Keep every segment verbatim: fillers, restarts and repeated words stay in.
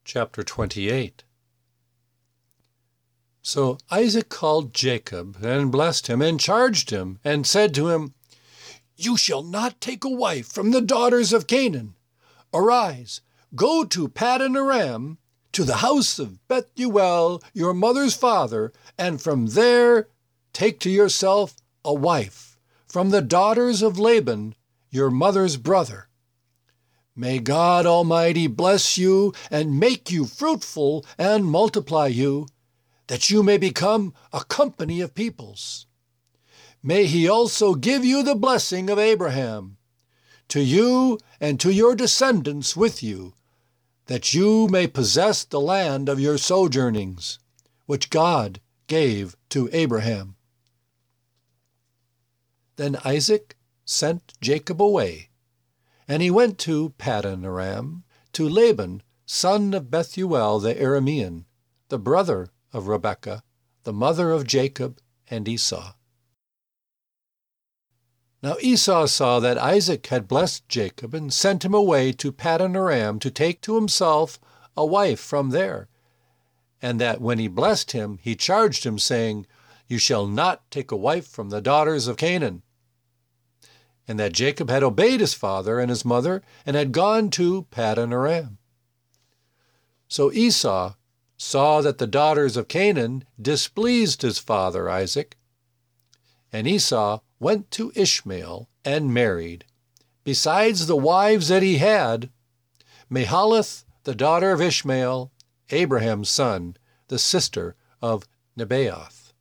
Chapter twenty-eight. So Isaac called Jacob and blessed him and charged him and said to him, "You shall not take a wife from the daughters of Canaan. Arise, go to Paddan Aram, to the house of Bethuel, your mother's father, and from there take to yourself a wife from the daughters of Laban, your mother's brother. May God Almighty bless you and make you fruitful and multiply you, that you may become a company of peoples. May he also give you the blessing of Abraham, to you and to your descendants with you, that you may possess the land of your sojournings, which God gave to Abraham." Then Isaac sent Jacob away, and he went to Paddan Aram, to Laban, son of Bethuel the Aramean, the brother of Rebekah, the mother of Jacob and Esau. Now Esau saw that Isaac had blessed Jacob and sent him away to Paddan Aram to take to himself a wife from there, and that when he blessed him, he charged him, saying, "You shall not take a wife from the daughters of Canaan," and that Jacob had obeyed his father and his mother and had gone to Paddan Aram. So Esau saw that the daughters of Canaan displeased his father Isaac, and Esau went to Ishmael and married, besides the wives that he had, Mahalath, the daughter of Ishmael, Abraham's son, the sister of Nebaioth.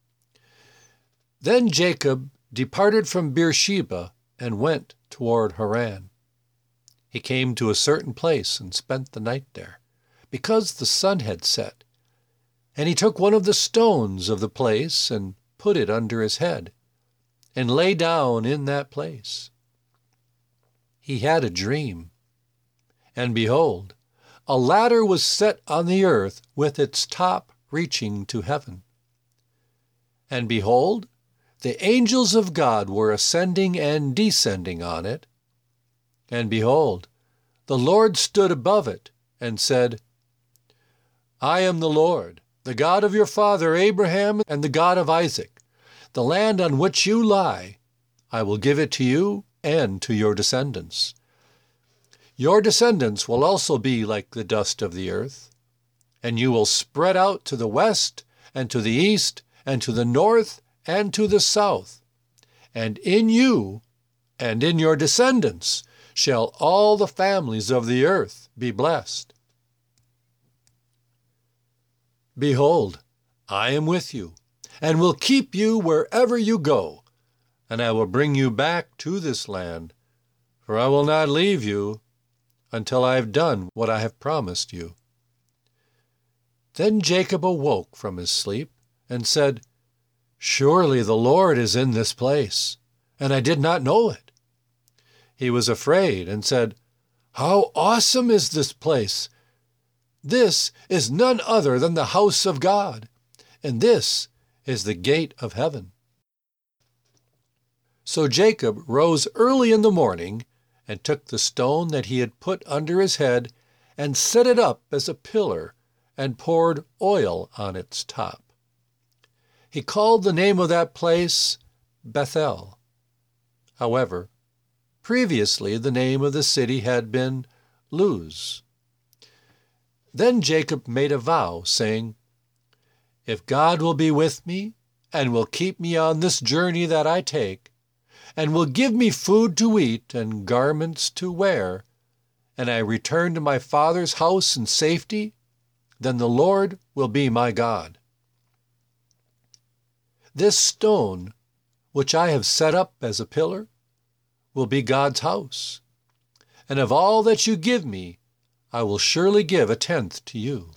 Then Jacob departed from Beersheba and went toward Haran. He came to a certain place and spent the night there, because the sun had set. And he took one of the stones of the place and put it under his head, and lay down in that place. He had a dream, and behold, a ladder was set on the earth with its top reaching to heaven. And behold, the angels of God were ascending and descending on it. And behold, the Lord stood above it and said, "I am the Lord, the God of your father Abraham and the God of Isaac. The land on which you lie, I will give it to you and to your descendants. Your descendants will also be like the dust of the earth, and you will spread out to the west and to the east and to the north and to the south. And in you and in your descendants shall all the families of the earth be blessed. Behold, I am with you, and will keep you wherever you go, and I will bring you back to this land, for I will not leave you until I have done what I have promised you." Then Jacob awoke from his sleep and said, "Surely the Lord is in this place, and I did not know it." He was afraid and said, "How awesome is this place! This is none other than the house of God, and this is the gate of heaven." So Jacob rose early in the morning and took the stone that he had put under his head and set it up as a pillar and poured oil on its top. He called the name of that place Bethel. However, previously the name of the city had been Luz. Then Jacob made a vow, saying, "If God will be with me and will keep me on this journey that I take, and will give me food to eat and garments to wear, and I return to my father's house in safety, then the Lord will be my God. This stone, which I have set up as a pillar, will be God's house, and of all that you give me, I will surely give a tenth to you."